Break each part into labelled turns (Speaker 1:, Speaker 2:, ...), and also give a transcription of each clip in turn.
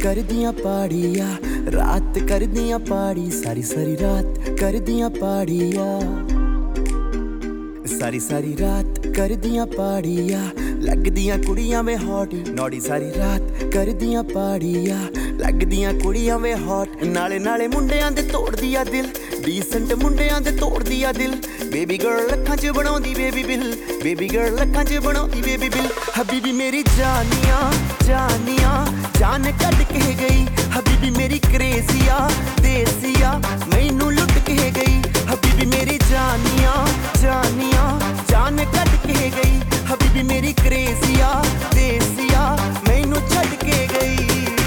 Speaker 1: कर दियां पाड़िया, रात कर दियां पाड़ी, सारी सारी रात कर दियां पाड़िया, सारी सारी रात कर दियां पाड़िया, लग दियां कुड़ियां में हॉट नौड़ी, सारी रात कर दियां पाड़िया, लग दियां कुड़ियां में हॉट, नाले नाले मुंडियां दे तोड़ दिया दिल, डीसेंट मुंडियां दे तोड़ दिया दिल, बेबी गर्ल लखां च बनाउंदी बेबी बिल, बेबी गर्ल लखां च बनाउंदी बेबी बिल, हबीबी मेरी जानिया जानिया जान कट के गई, हबीबी मेरी क्रेजिया देसिया मैनू लुट के गई, हबीबी मेरी जानिया जानिया जान कट के गई, हबीबी मेरी क्रेजिया देसिया मैनू छड़ के गई।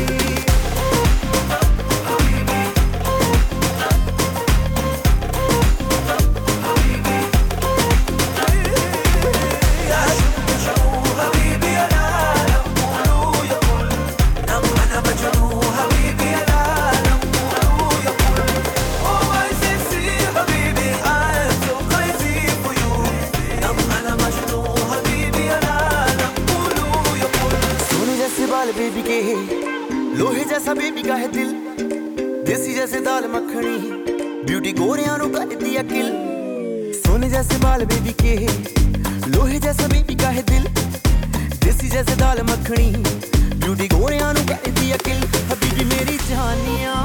Speaker 1: बेबी के लोहे जैसा बेबी का है दिल, देसी जैसे दाल मखनी ब्यूटी गोरियां नु करदी अकिल, सोने जैसे बाल बेबी के लोहे जैसा बेबी का है दिल, देसी जैसे दाल मखनी ब्यूटी गोरियां नु करदी अकिल, हबीबी मेरी जानिया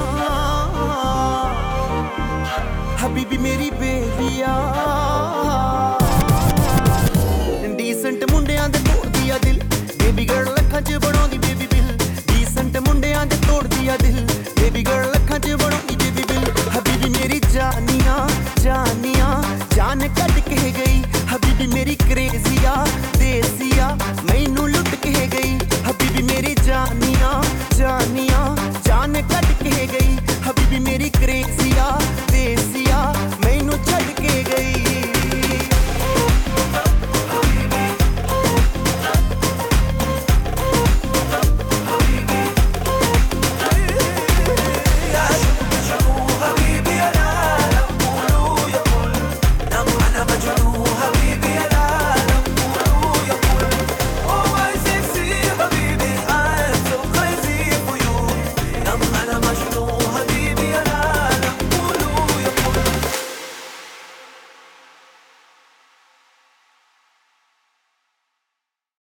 Speaker 1: हबीबी मेरी बेबिया, डीसेंट मुंडियां दे तोड़ दिया दिल, बेबी गर्ल लखां च बनाउंदी बेबी बिल, डीसेंट मुंडियां दे तोड़ दिया दिल, बेबी गर्ल लखां च बनाउंदी बेबी बिल, हबीबी मेरी जानिया जानिया जान कट के गई, हबीबी मेरी